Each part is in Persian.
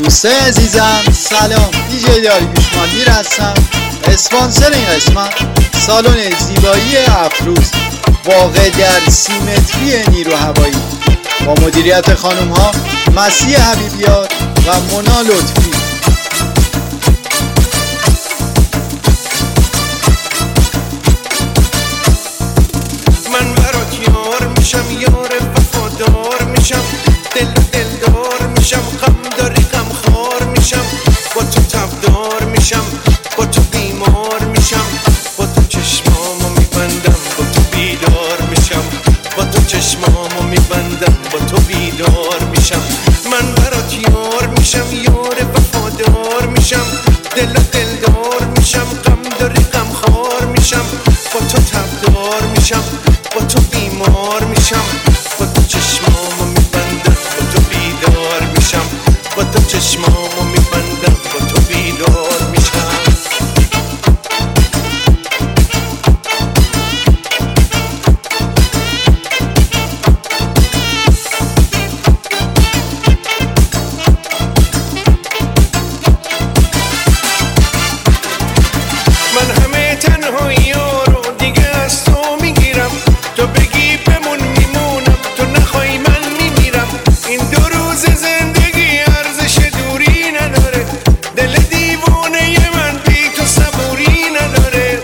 دوستای عزیزم سلام، دیجی داریوش مالدیر هستم. اسپانسر این قسمت سالن زیبایی افروز واقع در سیمتری نیرو هوایی با مدیریت خانم ها مسیح حبیبیات و مونا لطفی. من برات یار میشم، یار وفادار میشم، دلدار میشم، غم داری غم خار میشم، با تو تبدار میشم، با تو بیمار میشم، با تو چشمامو میبندم، با تو بیدار میشم، با تو چشمامو میبندم، با تو بیدار میشم. من برات یار میشم، یار وفادار میشم، دلدار میشم، غم داری غم خار میشم، با تو تبدار میشم، با تو بیمار میشم، با تو چشمامو میبندم، با تو بیدار میشم، با تو چشمامو میبندم، با تو بیدار میشم. من همه تنهایی رو دیگه از تو میگیرم، تو بگی بمون میمونم، تو نخوای من میمیرم. این 2 روز زندگی ارزش دوری نداره، دل دیوانه من بی تو صبوری نداره.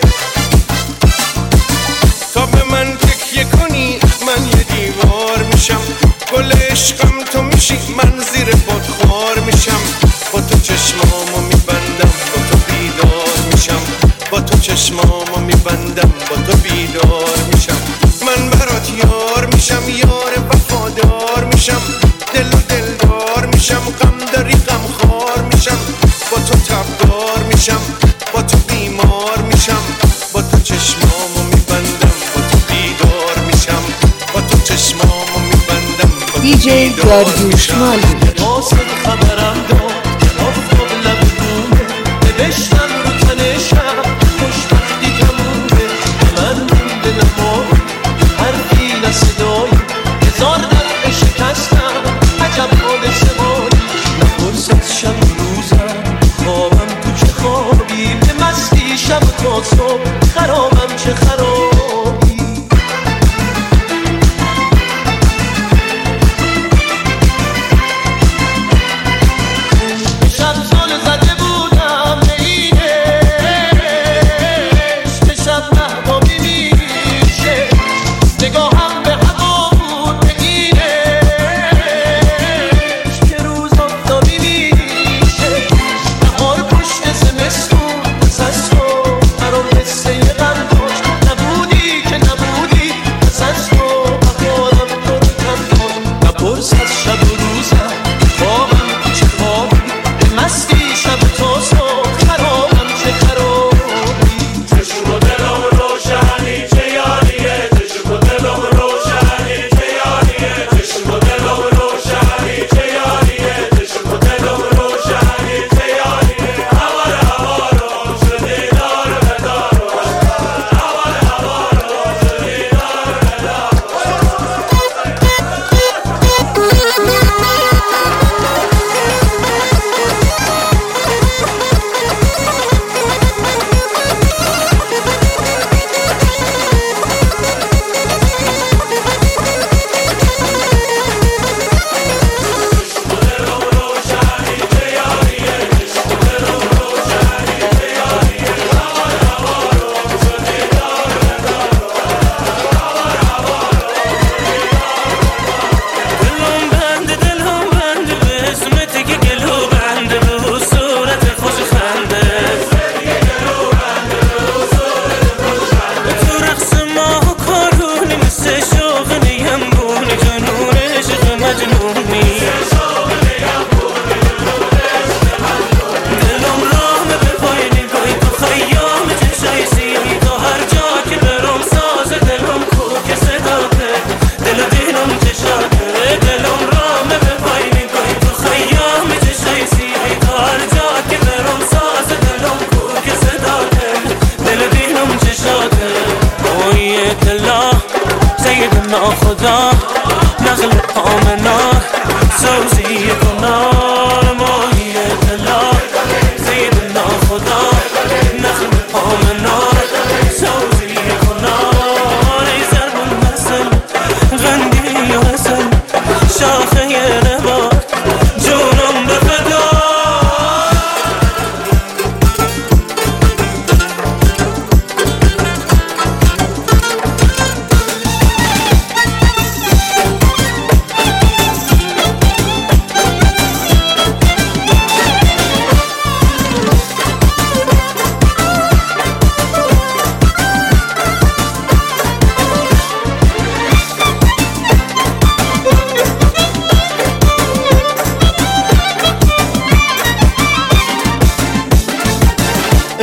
تا به من تکیه کنی من یه دیوار میشم، گل عشقم تو میشی، من زیر پات خار میشم، با تو چشمامو میبندم، با تو بیدار میشم، با تو چشمامو میبندم، با تو بیدار میشم. من برات یار میشم، یار وفادار میشم، دلدار میشم، غم داری غم خار میشم، با تو تبدار میشم، با تو بیمار میشم، با تو چشمامو میبندم، با تو بیدار میشم، با تو چشمامو میبندم، با تو دیجی بیدار داریوش میشم. مالدیر. واسه خبرم داد آفتاب لب رونه، نوشتم رو تن شب خوشبختی تمومه. من مونده نمایی حرفی نه صدایی، 1000 دفعه شکستم عجب حال سواری. نپرس از شب روزم خوابم تو چه خوابی، به مستی شب تا صبح خرابم چه خرابی.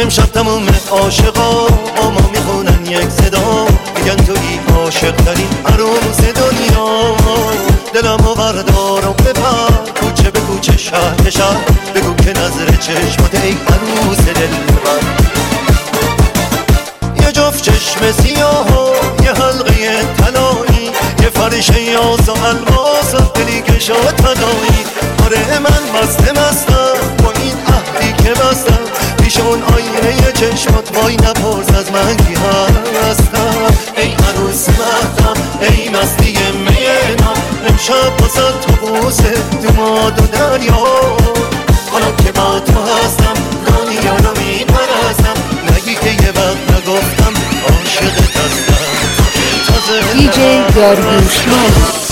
امشب تموم عاشقا با ما میخونن یک صدا، میگن توی عاشق ترین عروس دنیا. دلمو بردار و ببر کوچه به کوچه شهر به شهر، بگو که نظر چشمات ای عروس دلبر. یه جفت چشم سیاه و یه حلقه طلایی، یه فرشه یاز و الماس و دلی که شد فدایی. آره من مستم با این عهدی که بستم، پیش اون آینه چشمات وای نپرس از من کی هستم. ای عروس مهدم ای مستی مینا، امشب بازد تو بوسه دوماد و دریا. حالا که با تو هستم دنیا رو میپرستم، نگی که یه وقت نگفتم عاشقت هستم. دیجی داریوش مانی.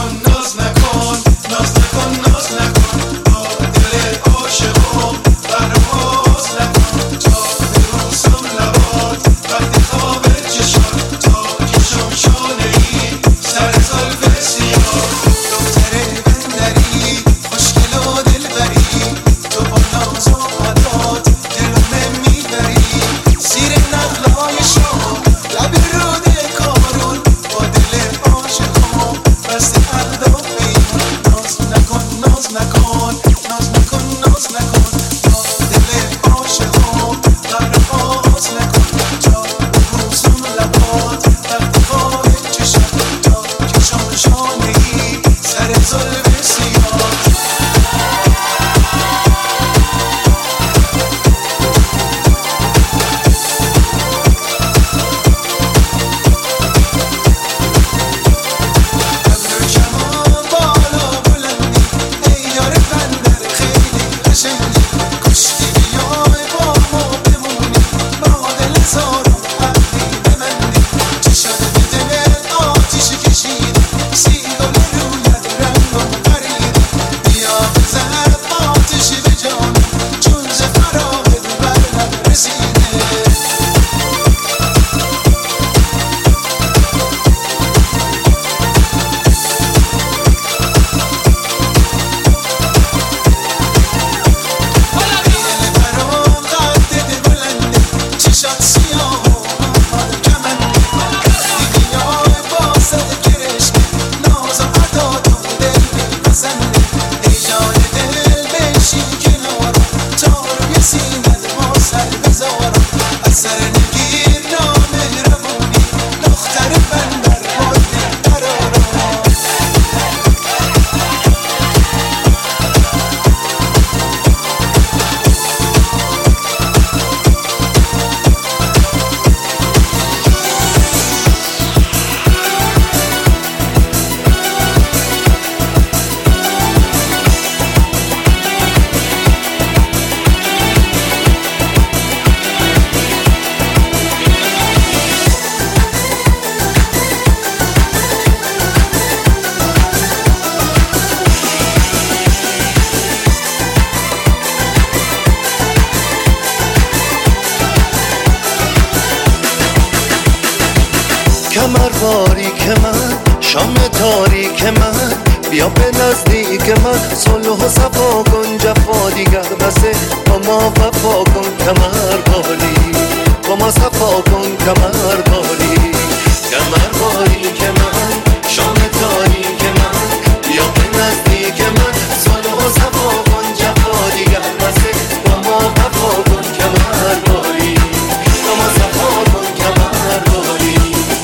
کمر باریک من شام تاریک من، بیا به نزدیک من صلح و صفا کن. جفا دیگر بسه با ما وفا کن. کمر باری با ما صفا کن. کمر باری کمر باریک من شام تاریک من، بیا به نزدیک من صلح و صفا کن. جفا دیگر بسه با ما وفا کن. کمر باری با ما صفا کن. کمر باری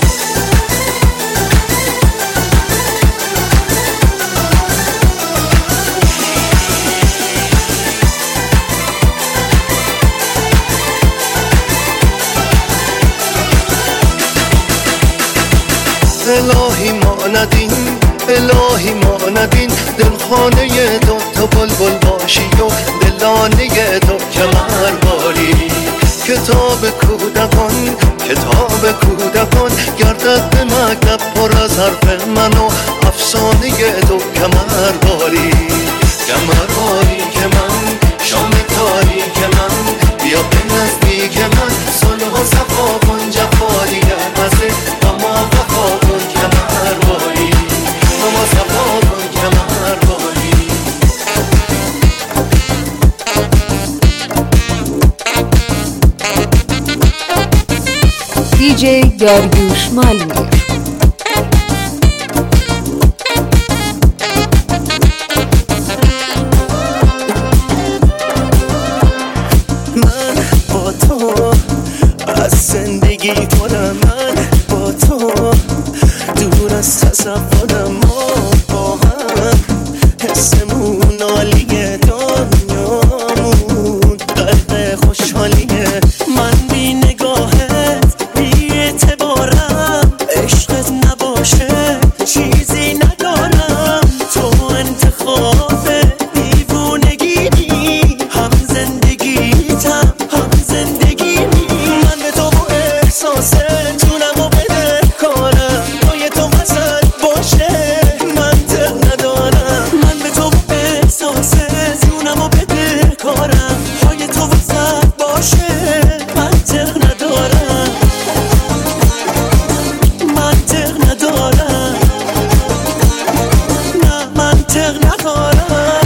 الهی ما ندین الهی ما ندین، دلخانه تو بلبل باشی و دلانه تو کمر باری. کتاب کودکان کتاب کودکان، گردد به مکتب پر از حرف من و افسانه تو کمر باری. کمر باری که من شام تاریک من، بیا به نزدیک من صلح و صفا کن. جفا دیگر بسه با ما وفا کن. کمر باری با ما صفا کن. کمر باری داریوش مالی. من با تو از زندگی پرم، من با تو دور از تصورم، ما با هم حسمون عالیه، دنیامون غرق خوشحالیه. من بی نگاهت بی اعتبارم، عشقت نباشه چیزی ندارم. تو انتخاب دیوونگی، هم زندگیتم هم زندگیمی. من به تو با احساسه جونمو بده کارم، توی تو وسط باشه منطق ندارم. من به تو با احساسه جونمو بده کارم، توی تو وسط باشه منطق ندارم، منطق ندارم، نه منطق ندارم.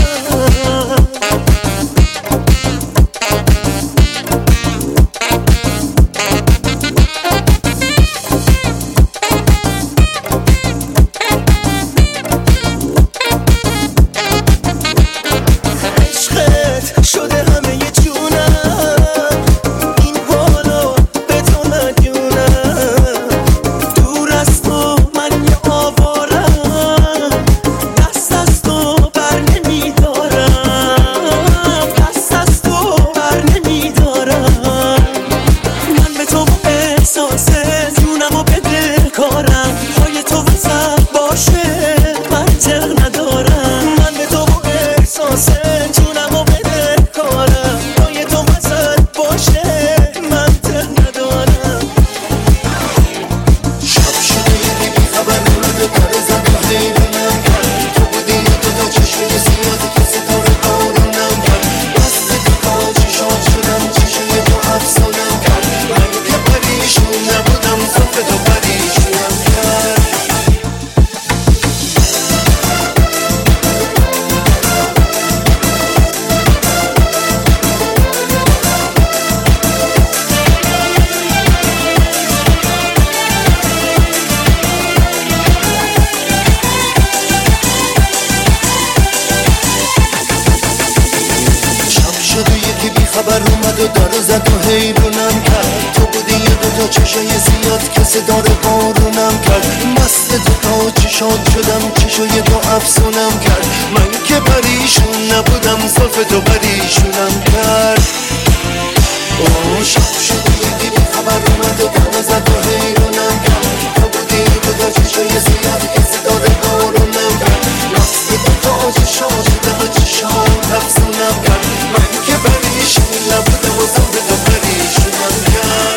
عشقت شده همه جونم، این حالو به تو مدیونم. دور از تو من یه آوارم، دست از تو بر نمیدارم، دست از تو بر نمیدارم. من به تو با احساسه جونمو بده کارم، پای تو وسط باشه منطق ندارم. من به تو با احساسه جونمو بده کارم، پای تو وسط باشه منطق ندارم. شب شده یه بی خبر مورد پر زد و حیرونم کرد. تو بودی یه دوتا چشمه سیاد که ستاره بارونم کرد. دست تو تا چشات شدم، چشمه تو افسانم کرد. من که پریشون نبودم، زلف تو پریشونم کرد. شب شد و یکی بی خبر اومد و در زد و حیرونم کرد. تو بودی یه دوتا چشای زیاد که صدار بارونم کرد. مست تو تا چشات شدم، چشای تو افسونم کرد. من که پریشون نبودم، زلف تو پریشونم کرد. اوه شب شد و یکی بی خبر اومد و در زد و حیرونم کرد. تو بودی یه دوتا چشای زیاد که صدار بارونم کرد. مست تو تا چشات شدم، چشات افسونم کرد. من که پریشون نبودم و زلف تو پریشونم کرد.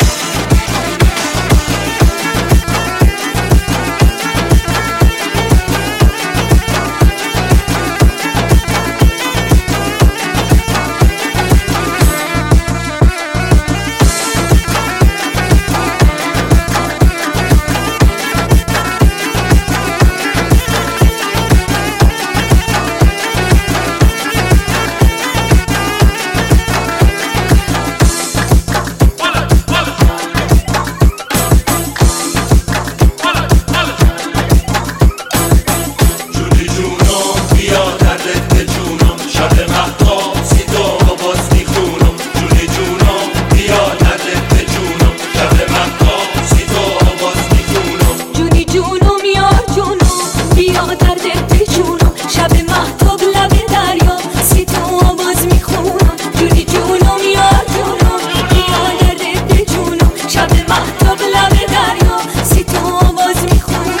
جونی جونم بیا دردت به جونم، شب مهتاب سیتا باز میخونم. جونی جونم بیا دردت به جونم، شب مهتاب سیتا باز میخونم. جونی جونم یار جونم، بیا دردت به جونم. شب مهتاب لب دریا، سی تو آواز میخونم. جونی جونم یار جونم، بیا دردت به جونم. شب مهتاب لب دریا، سی تو آواز میخونم.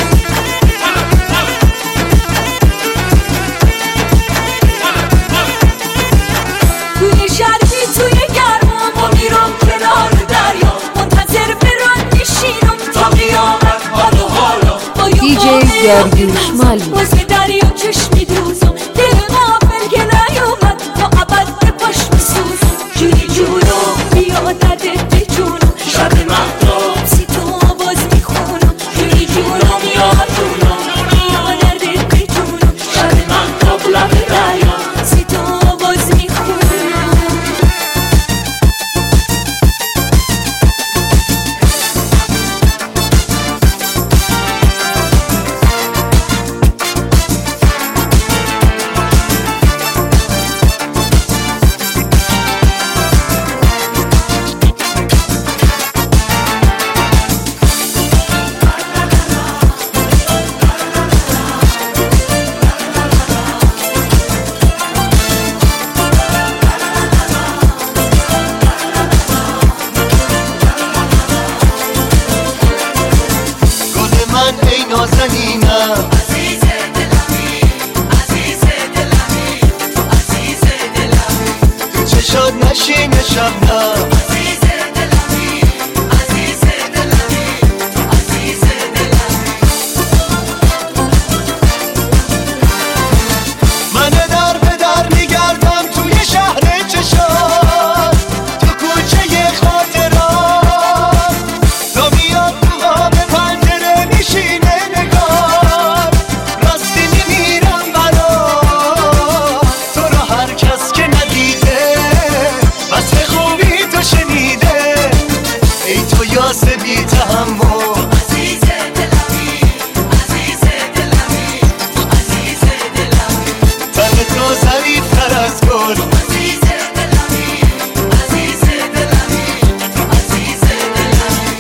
توی شرقی توی گرما، ما میرم کنار دریا. منتظر برات میشینم تا قیامت حال و حالا. DJ داریوش مالی. باز به دریا چشم میدوزم، دل غافل که نیومد تا ابد به پاش میسوزم. جونی جونم بیا دردت به جونم، شب مهتاب سی تو آواز میخونم. جونی جونم یار جونم، بیا دردت به جونم. شب مهتاب لب دریا، سی تو آواز میخونم. شبنم عزیز دلمی عزیز دلمی تو عزیز دلمی من در به در میگردم توی شهر چشات تو کوچه خاطرات تا میاد تو آب پنجره میشینه نگار راستی میمیرم برات تو رو هر کس که ندیده وصف خوبی تو شنیده ای تو یاس بی تحمل عزیز دلمی عزیز دلمی تو عزیز دلمی تن تو ظریف‌تر از گل عزیز دلمی عزیز دلمی تو عزیز دلمی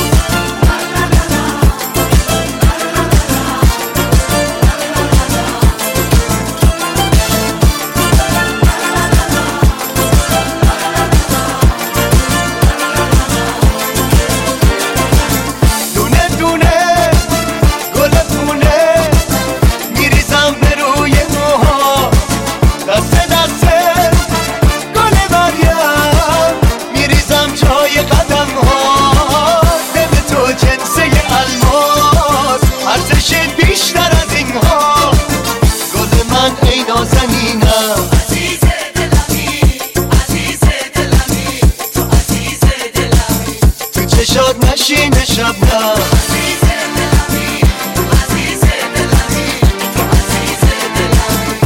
دونه دونه گل پونه میریزم به روی موها دسته دسته گل مریم میریزم جای قدم ها دل تو جنسه الماس ارزشت بیشتر از این ها گل من ای نازنینم عزیز دلمی عزیز دلمی تو عزیز دلمی تو چشات نشینه شبنم عزیز دلمی عزیز دلمی تو عزیز دلمی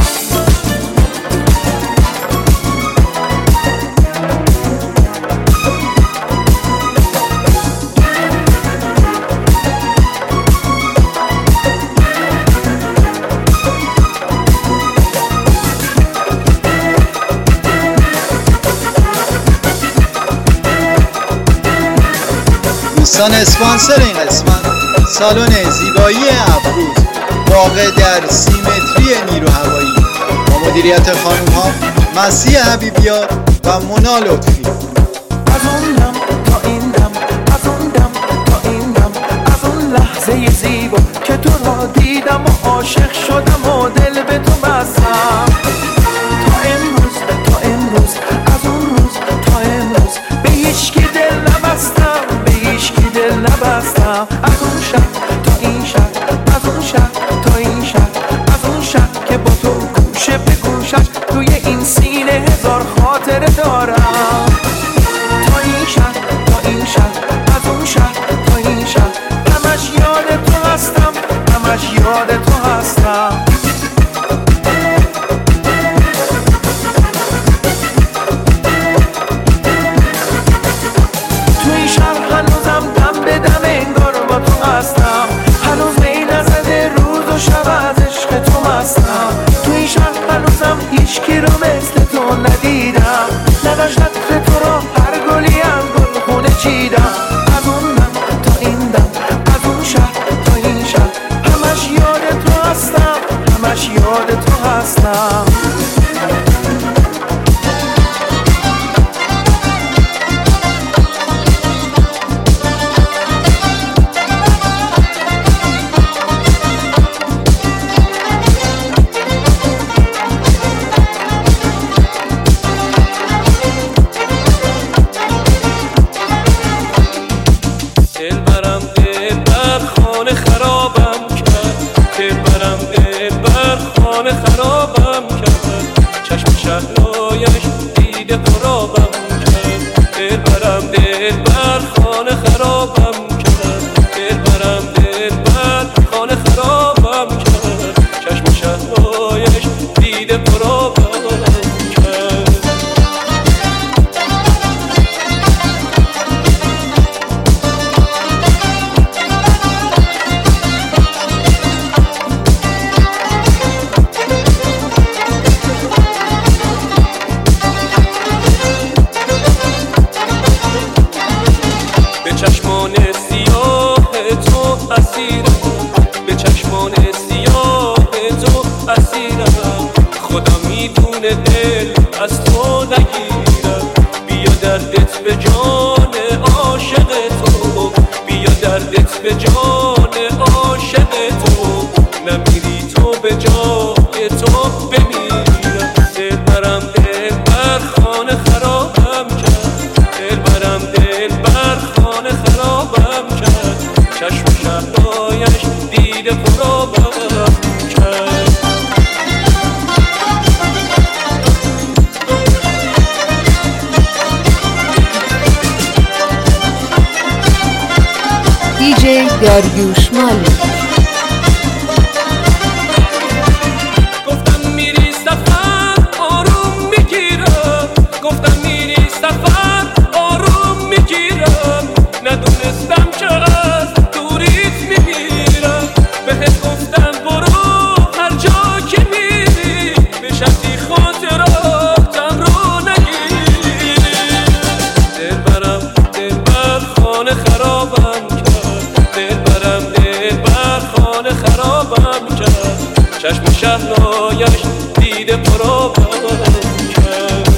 دوستان اسپانسر این قسمت سالن زیبایی افروز واقع در سیمتری نیرو هوایی با مدیریت خانم ها مسیح حبیبیار و مونا لطفی. از اون دم تا این دم از اون دم تا این دم از اون لحظه زیبا که تو را دیدم و عاشق شدم و دل به تو بستم تا امروز از اون روز تا امروز به هیچ کی دل نبستم به هیچ کی دل نبستم از اون شب تا این شب از اون شب تا این شب از اون شب که با تو گوشه به گوشش توی این سینه هزار خاطره دارم تا این شب تا این شب از اون شب تا این شب همش یاد تو هستم همش یاد تو هستم تو این شب هنوزم دم به دم انگار با تو هستم هنوز می نزده روز و شب از عشق تو مستم تو این شب هنوزم هیچ کی رو مثل تو ندیدم نداشت عطر تو را هر گلی از گل خونه چیدم از اون دم تا این دم از اون شب تا این شب همش یاد تو هستم همش یاد تو هستم دلبرم دلبر خانه خرابم کرد دلبرم دلبر خانه خرابم کرد چشم شهرایش دیده خرابم کرد دلبرم دلبر خانه خرابم کرد دلبرم دلبر خانه خرابم کرد چشم شهرایش دیده خرابم کرد به چشمان سیاه تو اسیرم به چشمان سیاه تو اسیرم خدا میدونه دل از تو نگیرم بیا دردت به جان عاشق تو بیا دردت به جان عاشق تو نمیری تو به جای تو بمیرم دلبرم دلبر خانه خرابم کرد چشم شهنایش دیده پرآبان کرد.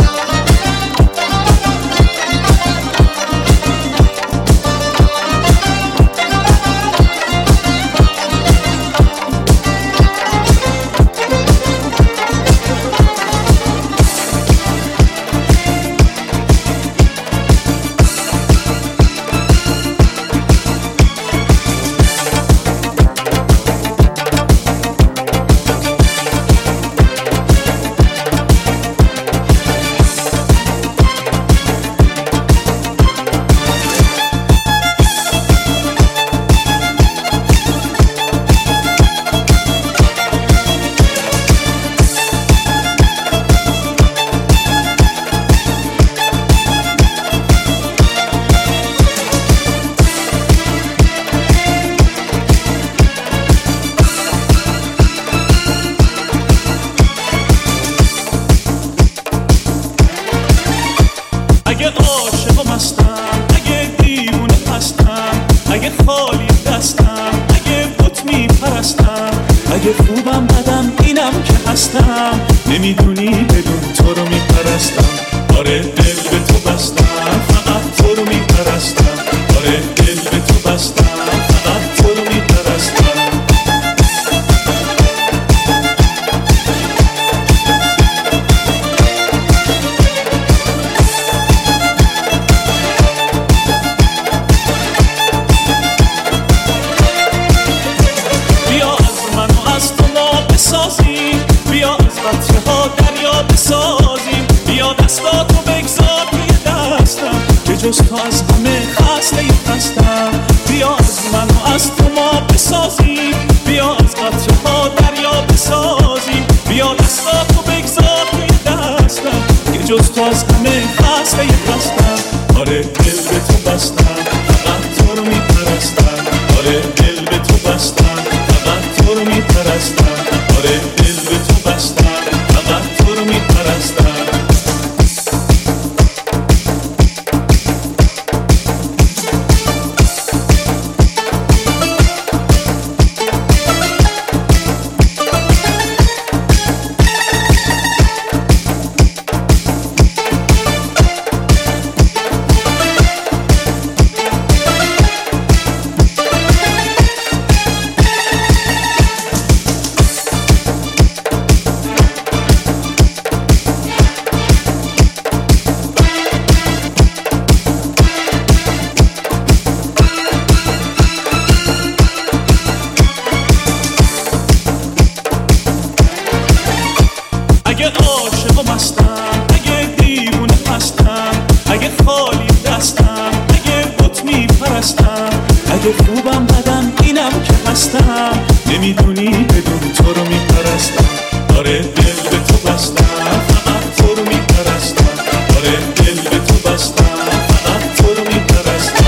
اگه عاشق و مستم، اگه دیوونه هستم، اگه خالی دستم، اگه بت میپرستم، اگه خوبم بدم اینم که هستم، نمیدونی بدون تو رو میپرستم. آره دل به تو بستم، فقط تو رو میپرستم. آره دل به تو بستم، فقط تو رو میپرستم. بیا از قطره ها دریا بسازیم، بیا دستاتو بگذار روی دستم که جز تو از همه خسته هستم. بیا از من و از تو ما بسازیم، بیا از قطره ها دریا بسازیم، بیا دستاتو بگذار روی دستم که جز تو از همه خسته هستم. آره دل به تو بستم، فقط تو رو میپرستم. آره دل به تو بستم، فقط تو رو میپرستم. آره دل به تو بستم، فقط تو رو میپرستم. اگه عاشق و مستم، اگه دیوونه هستم، اگه خالی دستم، اگه بت میپرستم، اگه خوبم بدم اینم که هستم، نمیدونی بدون تو رو میپرستم. آره دل به تو بستم، فقط تو رو میپرستم. آره دل به تو بستم، فقط تو رو میپرستم.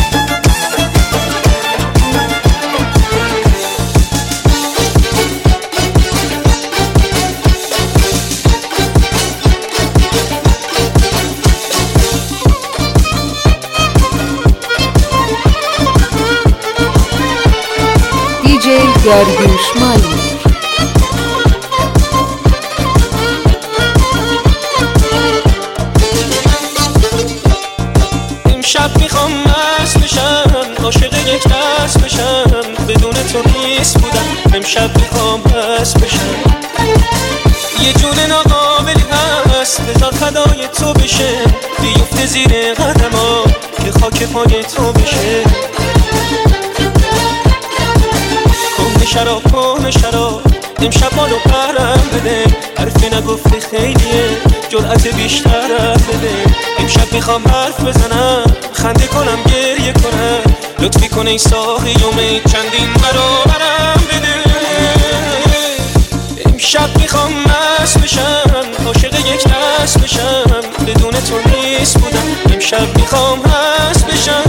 DJ گرگوشمالی. امشب میخوام مست بشم، عاشق یک دست بشم، بدون تو نیست بودم. امشب میخوام مست بشم، یه جون ناقابلی هست بذار فدای تو بشه، بیفته زیر قدما که خاک پای تو بشه. کن شراب امشب بالو پرم بده، حرفی نگفته خیلیه جرأت بیشترم بده. امشب میخوام حرف بزنم، خنده کنم گریه کنم، لطفی کن ای ساقی یومه چندین برابرم بده. امشب میخوام مست بشم، عاشق یک دست بشم، بدون تو نیست بودم. امشب میخوام مست بشم.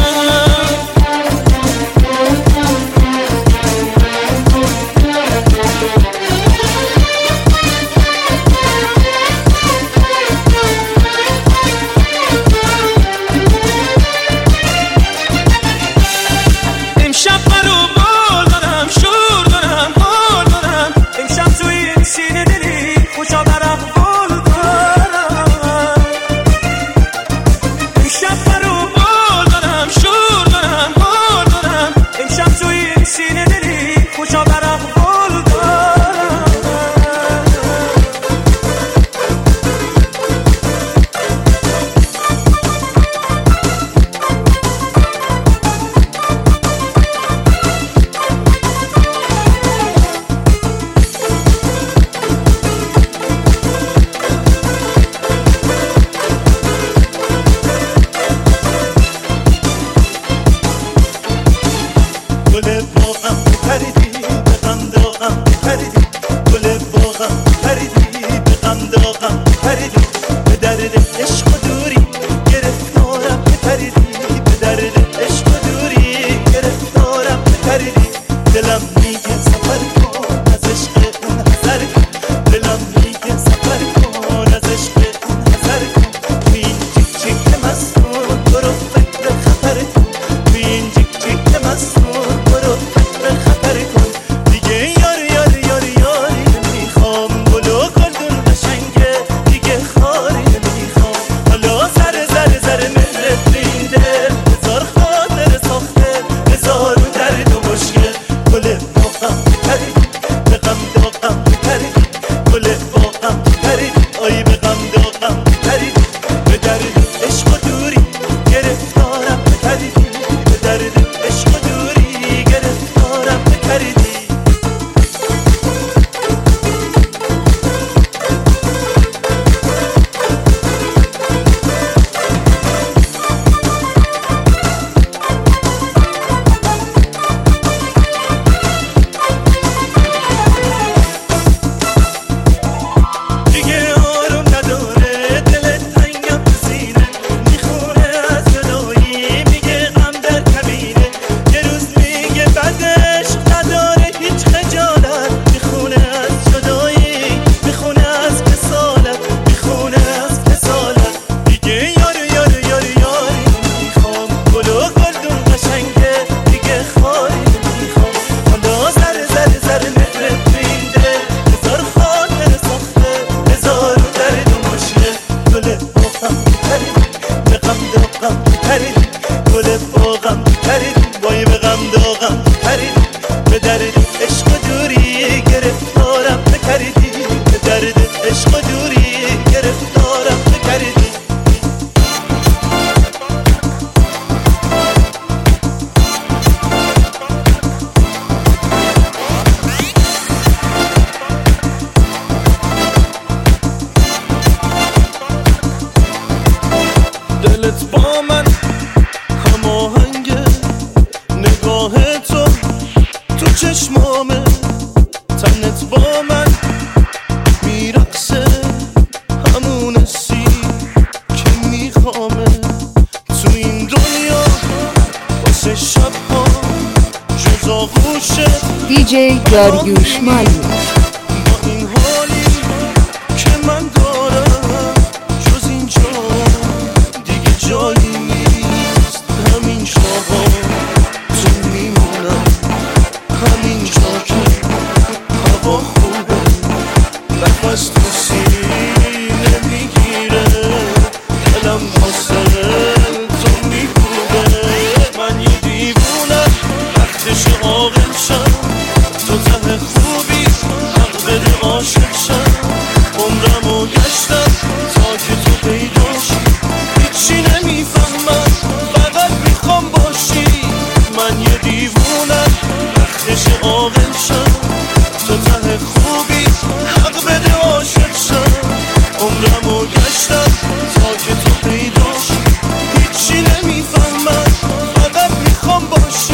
دیجی داریوش مالی. با این حالی که من دارم جز اینجا دیگه جایی نیست، همین جاها تو میمونم، همین جا که هوا خوبه، نفس تو سینه میگیره، دلم واسه تو میگوده. من یه دیوونم وقتش عاقل شم، تو ته خوبی حق بده عاشق شم. عمرمو گشتم تا که تو پیداشی، هیچی نمیفهمم فقط میخوام باشی. من یه دیوونم وقتش عاقل شم، تو ته خوبی حق بده عاشق شم. عمرمو گشتم تا که تو پیداشی، هیچی نمیفهمم فقط میخوام باشی.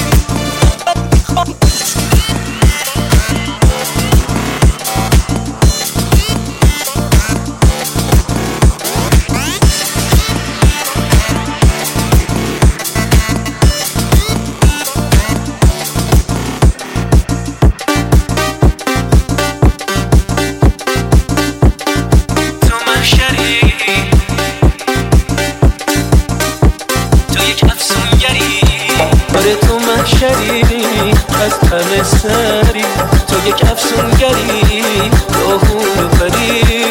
از همه سری تو یک افسونگری، راهون و پری.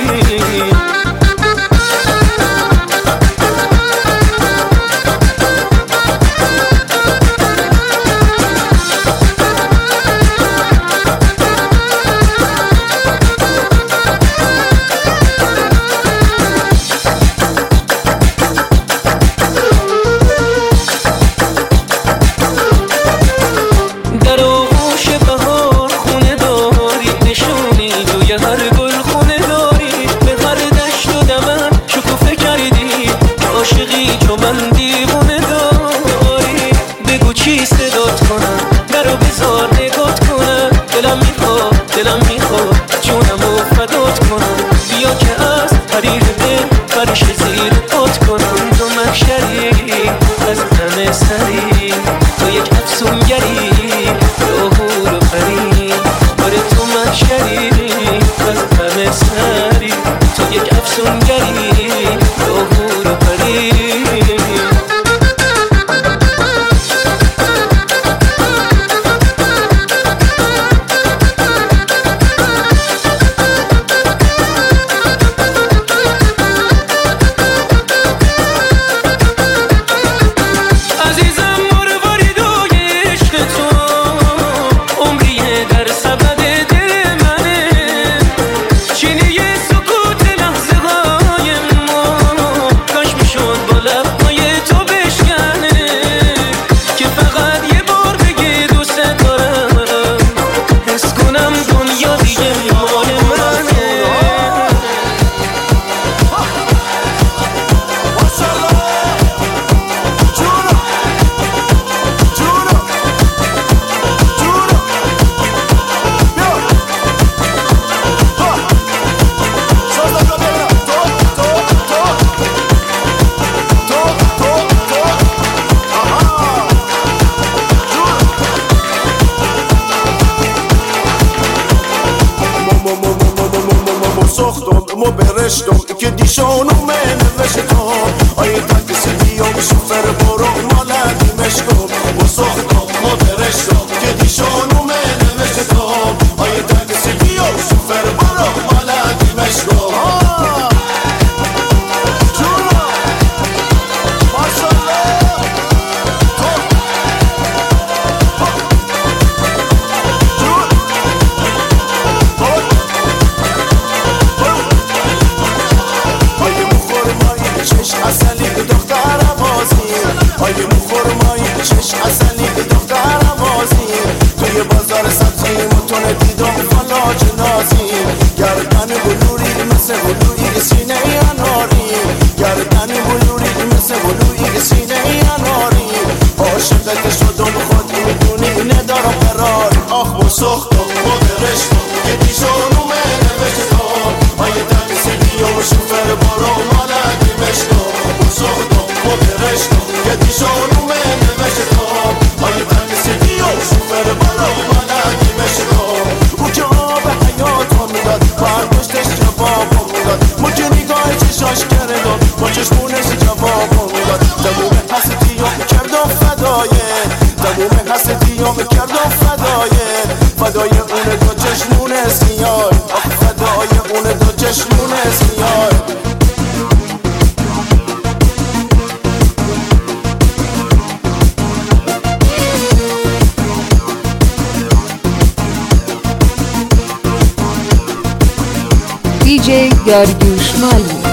دلم میخواد جونمو فدات کنم، بیا که از حریر دل فرش زیر پات کنم. تو محشری از همه سری تو یک افسونگری، راهور و پری. آره تو محشری از همه سری تو یک افسونگری، راهور و پری. مو برشتم که دیشانو منوشتم آیه تکسی بیام شفر برو مالدی مشکم مو سختم مو برشتم که دیشانو منوشتم آیه تکسی بیام شفر برو مالدی مشکم. ساختم ما برشتم که دیشانو منوشتم آیه تکسی بیام شفر برو مالدی مشتم. ما ساختم ما برشتم که دیشانو منوشتم آیه تکسی بیام شفر برو مالدی مشتم. DJ داریوش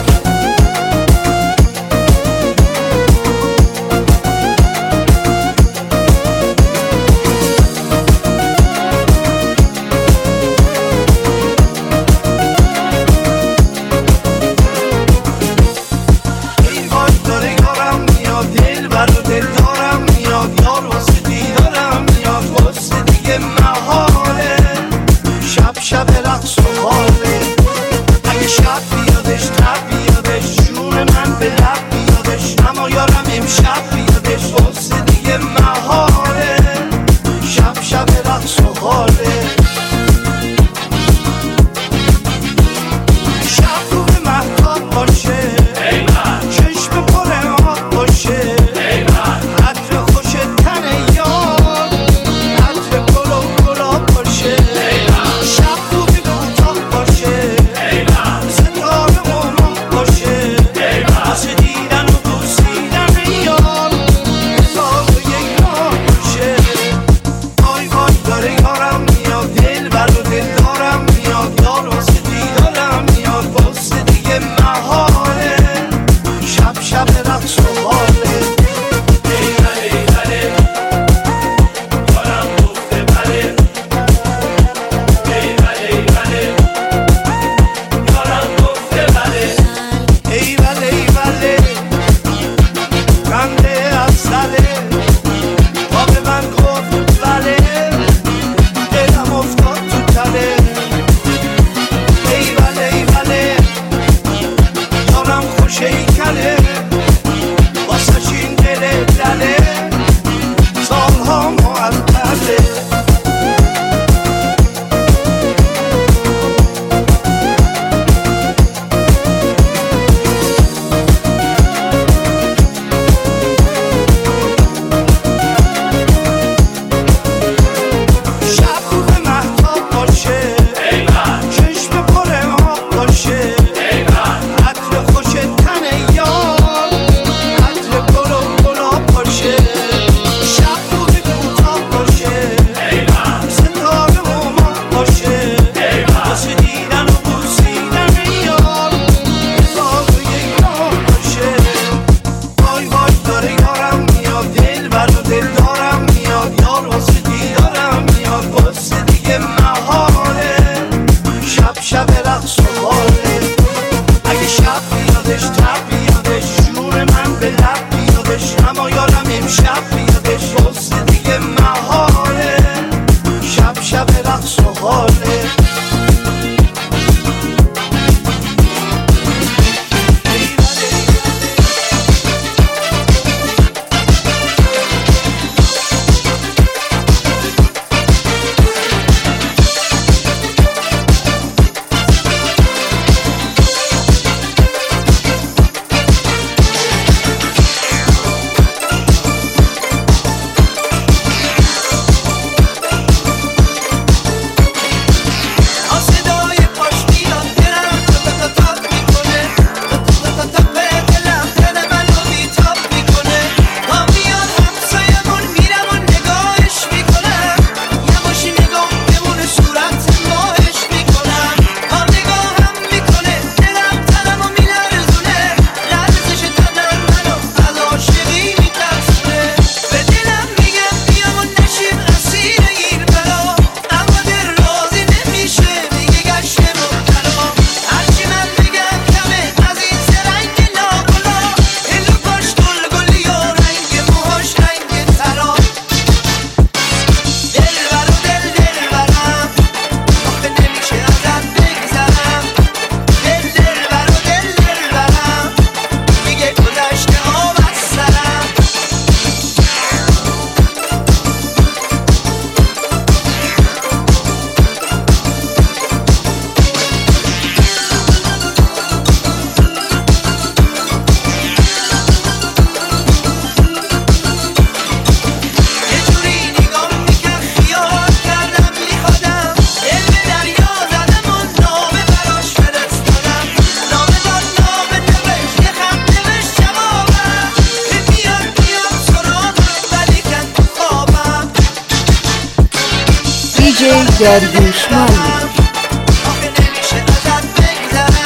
DJ داریوش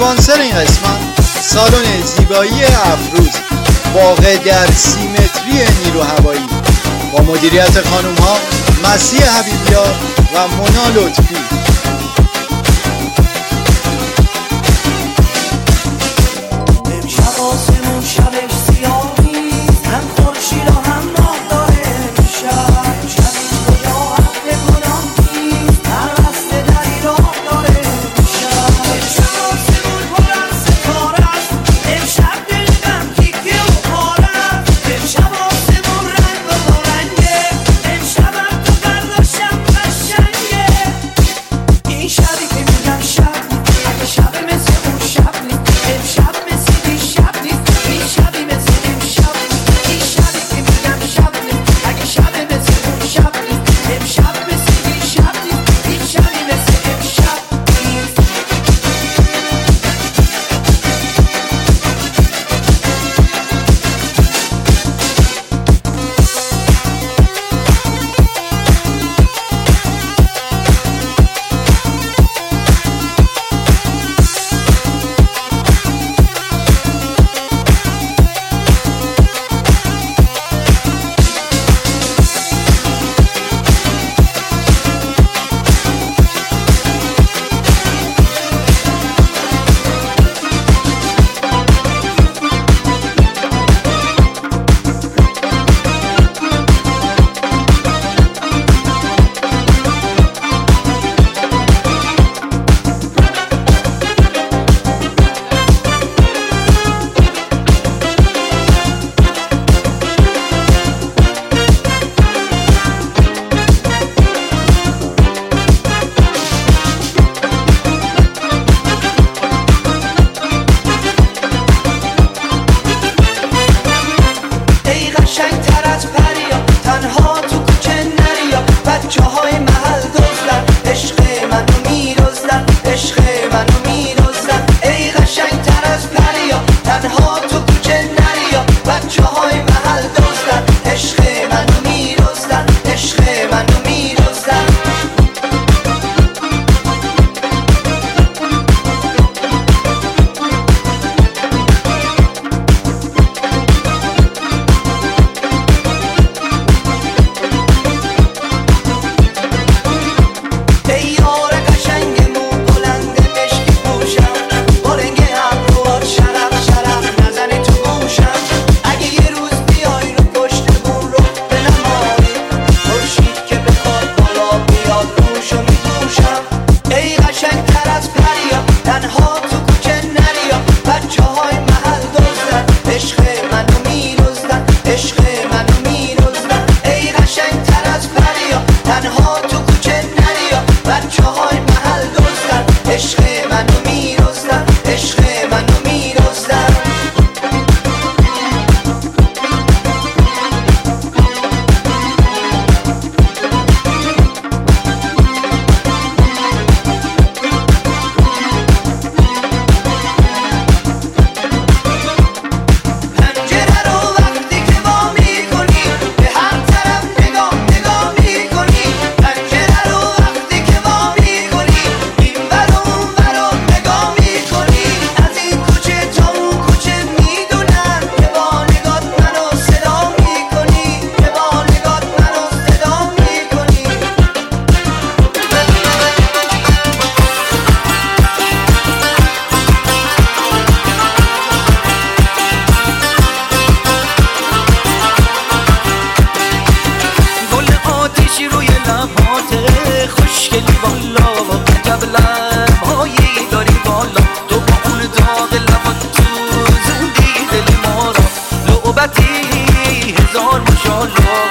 اسپانسر این قسمت سالن زیبایی افروز واقع در سیمتری نیرو هوایی با مدیریت خانوم ها مسیح حبیبیار و مونا لطفی. امشب آسمون شبش سیاه نیست، هم خورشید و هم ماه داره امشب. شبی کجا حق گناه نیست، هر قصد دری راه داره امشب. امشب آسمون پر از ستاره است، امشب دل غمگین و پاره است. امشب آسمون رنگ و رنگه، امشبم تو برداشتم قشنگه. این شبی که میگم شب نیست، اگه شب مثل اون شب نیست. امشب مثل دیشب نیست، این شبی مثل امشب نیست. این شبی که میگم شب نیست، اگه شب مثل اون شب نیست. امشب مثل دیشب نیست، این شبی مثل امشب نیست. ای قشنگ‌تر از پریا، تنها تو کوچه نریا. بچه‌های محل دزدن، عشق منو می‌دزدن، عشق منو می‌دزدن. ای قشنگ‌تر از پریا، تنها تو کوچه نریا. بچه‌های محل دزدن، عشق منو می‌دزدن، عشق منو می‌دزدن. ای یار قشنگ مو بلند مشکی پوشم، با رنگ ابروات شرف شرف نزنی تو گوشم. اگه یه روز بیای رو پشتمون رو بنمایی، خورشید که بخواد بالا بیاد روشو میپوشم. ای قشنگ‌تر از پریا، تنها تو کوچه نریا. بچه‌های محل دزدن، عشق منو می‌دزدن، عشق منو می‌دزدن. ای قشنگ‌تر از پریا، تنها تو کوچه نریا. بچه‌های محل دزدن، عشق منو می‌دزدن، عشق منو می‌دزدن. پنجره رو وقتی که وا می‌کنی، به هر طرف نگاه نگاه می‌کنی. پنجره رو وقتی که وا می‌کنی، اینور و اونور رو نگاه می‌کنی. از این کوچه تا اون کوچه می‌دونن که با نگات منو صدا می‌کنی، که با نگات منو صدا می‌کنی. گل آتیشی روی لباته، خوشگلی والا، عجب لبهایی داری والا. تو با اون داغ لبات سوزوندی دل ما را، لعبتی هزار ماشاءالله.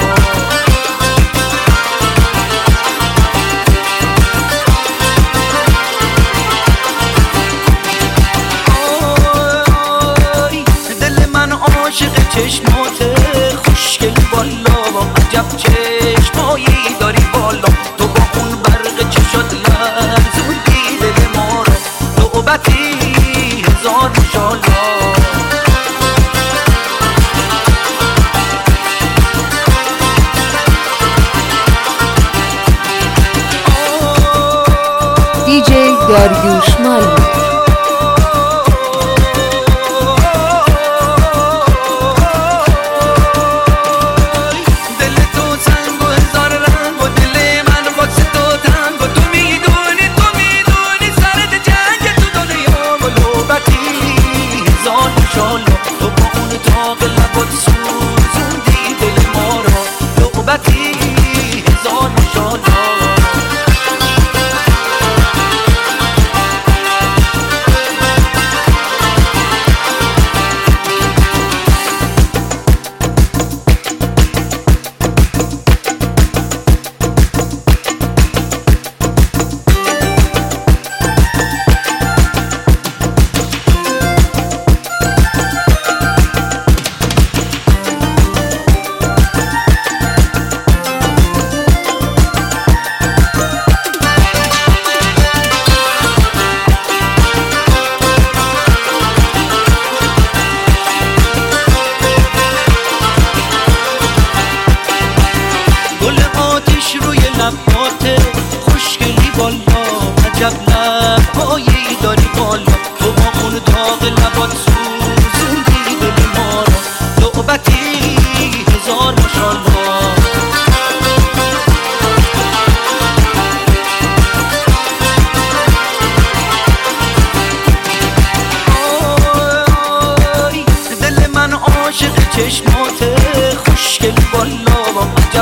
آی دل من عاشق چشماته، خوشگلی والا، عجب چشمایی داری والا. تو با اون برق چشات لرزوندی دل ما را، لعبتی هزار ماشاءالله. DJ داریوش مالی.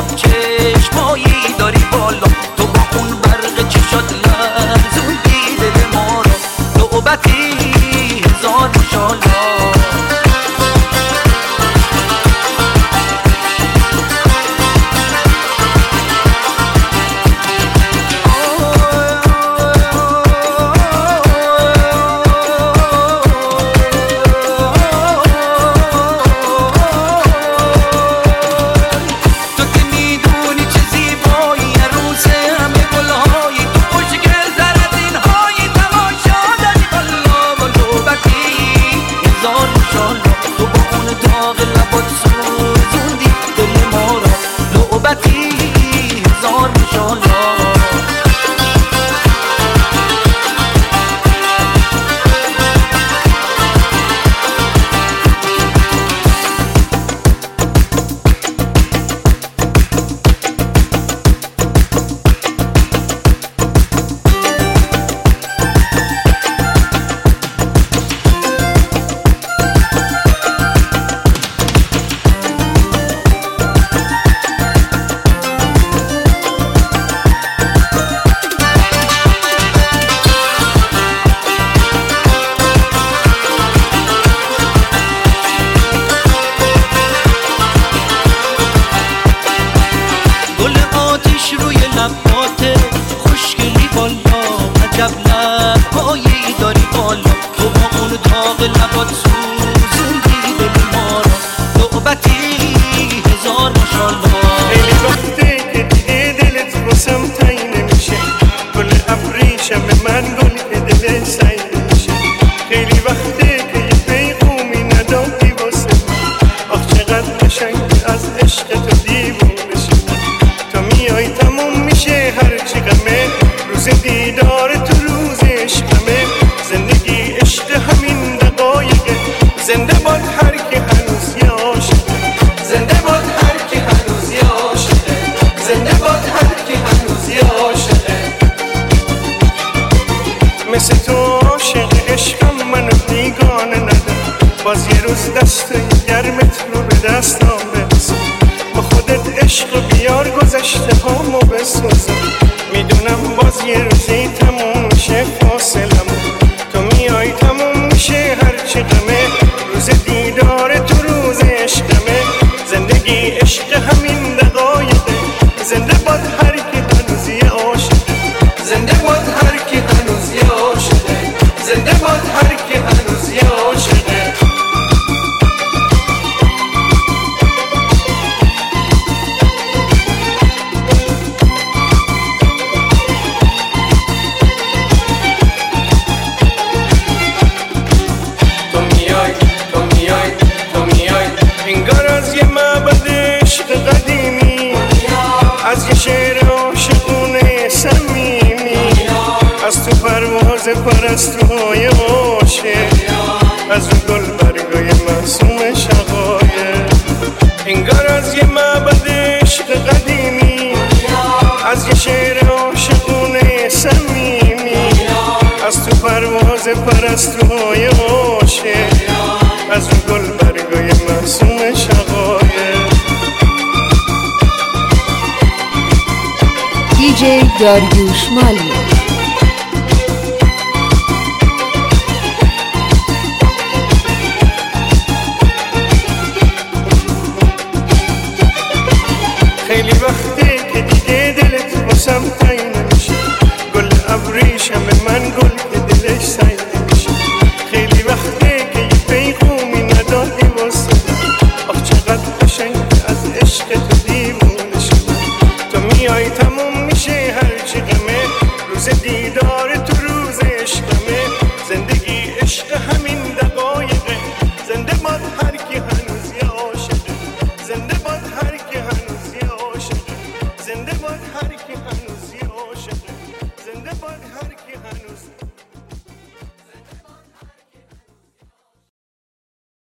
چشمایی داری بالا، تو با اون برق چشات لرزوندی دل ما را، نوبتی هزار ماشالله. مثل تو عاشق عشقم منو بیگانه ندار، باز یه روز دست گرمت رو به دستام برسون، با خودت عشق بیار گذشته هامو بسوزم. میدونم باز یه روزی تموم میشه فاصلمون، تو میای تموم میشه هرچی غمه، روز دیدار تو روز عشقمه، زندگی عشق همین دقایقه، زنده باد هر کی هنوز یه عاشقه، زنده باد هر کی هنوز یه عاشقه، زنده باد هر کی هنوز یه عاشقه. انگار از یه معبد عشق قدیمی، از یه شعر عاشقونه صمیمی، از تو پرواز پرستوهای عاشق، از اون گل برگای معصوم شقایق. انگار از یه معبد عشق قدیمی، از یه شعر عاشقونه صمیمی، از تو پرواز پرستوهای عاشق، از اون گل برگای معصوم شقایق. DJ داریوش مالی.